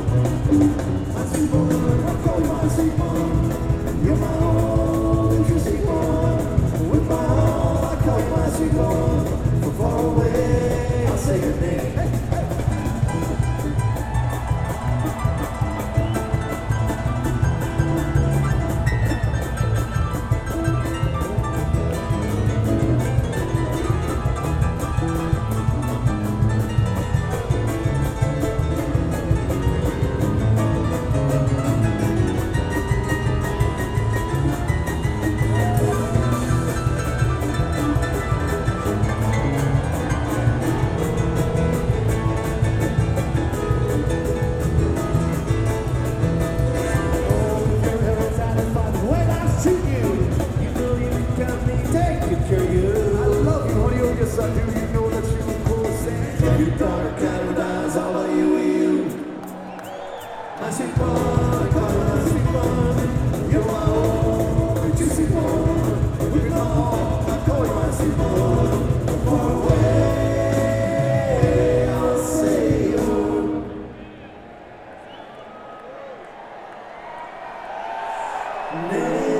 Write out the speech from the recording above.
My sweet boy, I call you my sweet boy. You're my only true sweet boy. With my all, I call you my sweet boy. From far away, I'll say your name. Hey, hey. Name.